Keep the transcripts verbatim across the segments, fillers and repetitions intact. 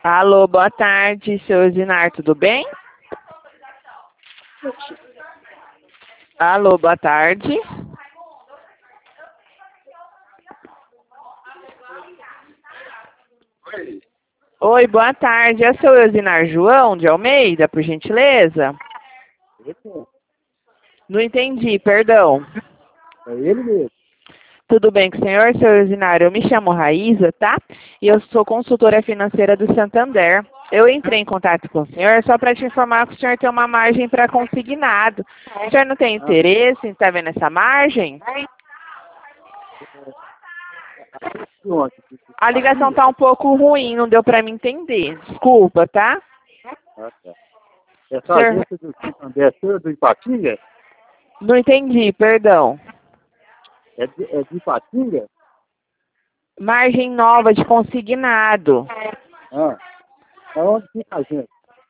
Alô, boa tarde, seu Zinar, tudo bem? Alô, boa tarde. Oi. Oi, boa tarde. É o seu Eusinar João de Almeida, por gentileza? Eita, Não entendi, perdão. é ele mesmo. Tudo bem com o senhor, seu Eusinar? Eu me chamo Raíza, tá? E eu sou consultora financeira do Santander. Eu entrei em contato com o senhor só para te informar que o senhor tem uma margem para consignado. O senhor não tem Ah, interesse em estar vendo essa margem? ontem. A ligação tá um pouco ruim, não deu para me entender. Desculpa, tá? Ah, tá. Essa Senhor, agência do Santander é do Ipatinga? não entendi, perdão. É de, é de Ipatinga? Margem nova de consignado. Ah, aonde fica a agência?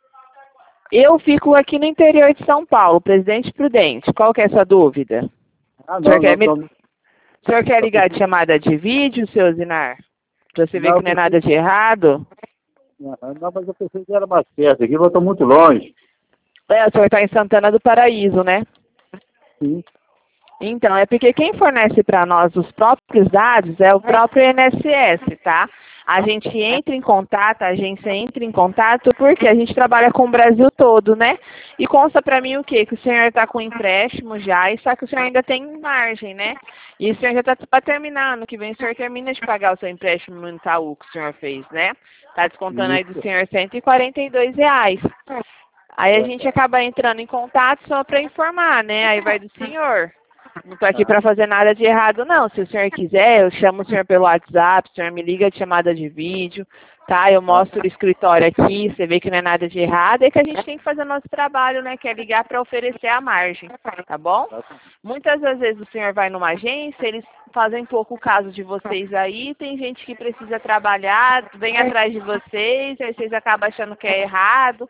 Eu fico aqui no interior de São Paulo, Presidente Prudente. Qual que é a sua dúvida? Ah, O senhor não, quer, nós me... estamos... o senhor quer Eu ligar de preciso, chamada de vídeo, seu Zinar? Pra você ver não, que eu não é nada preciso, de errado? ah, não, mas eu pensei que era mais perto aqui, mas eu estou muito longe. É, o senhor está em Santana do Paraíso, né? Sim. Então, é porque quem fornece para nós os próprios dados é o próprio I N S S, tá? A gente entra em contato, a agência entra em contato porque a gente trabalha com o Brasil todo, né? E consta para mim o quê? Que o senhor está com empréstimo já, e só que o senhor ainda tem margem, né? E o senhor já está para terminar, ano que vem o senhor termina de pagar o seu empréstimo no Itaú que o senhor fez, né? Tá descontando aí do Isso. senhor cento e quarenta e dois reais. Aí a É, gente acaba entrando em contato só para informar, né? Aí vai do senhor. Não estou aqui para fazer nada de errado, não. Se o senhor quiser, eu chamo o senhor pelo WhatsApp, o senhor me liga de chamada de vídeo, tá? Eu ah, mostro o escritório aqui, você vê que não é nada de errado, é que a gente tem que fazer o nosso trabalho, né? Que é ligar para oferecer a margem, tá bom? tá, tá. Muitas das vezes o senhor vai numa agência, eles fazem pouco caso de vocês aí, tem gente que precisa trabalhar, vem atrás de vocês, aí vocês acabam achando que é errado,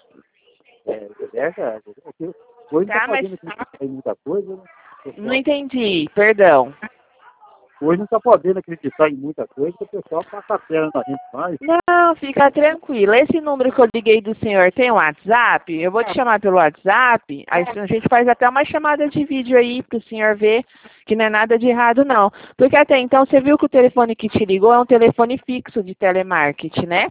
É, é verdade. É que hoje não está tá? Mas podendo acreditar em muita coisa, né? O não pessoal, entendi, perdão. hoje não está podendo acreditar em muita coisa, que o pessoal passa a perna na gente mais. Não, fica tranquilo. Esse número que eu liguei do senhor tem um WhatsApp? Eu vou te chamar pelo WhatsApp. Aí a gente faz até uma chamada de vídeo aí para o senhor ver que não é nada de errado, não. Porque até então você viu que o telefone que te ligou é um telefone fixo de telemarketing, né?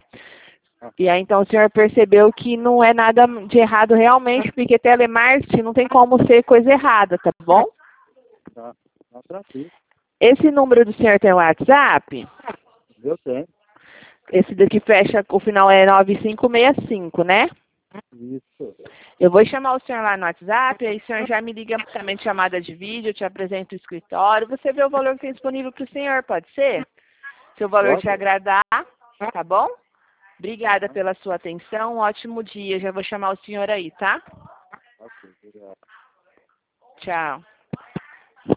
E aí então o senhor percebeu que não é nada de errado realmente, porque telemarketing não tem como ser coisa errada, tá bom? Tá, tá tranquilo. Esse número do senhor tem um WhatsApp? Eu tenho. Esse daqui fecha, o final é nove cinco seis cinco, né? Isso. Eu vou chamar o senhor lá no WhatsApp, aí o senhor já me liga também de chamada de vídeo, eu te apresento o escritório, você vê o valor que tem disponível para o senhor, pode ser? Se o valor te Pode? agradar, tá bom? Obrigada Tá, pela sua atenção, um ótimo dia, já vou chamar o senhor aí, tá? ok, obrigado. Tchau.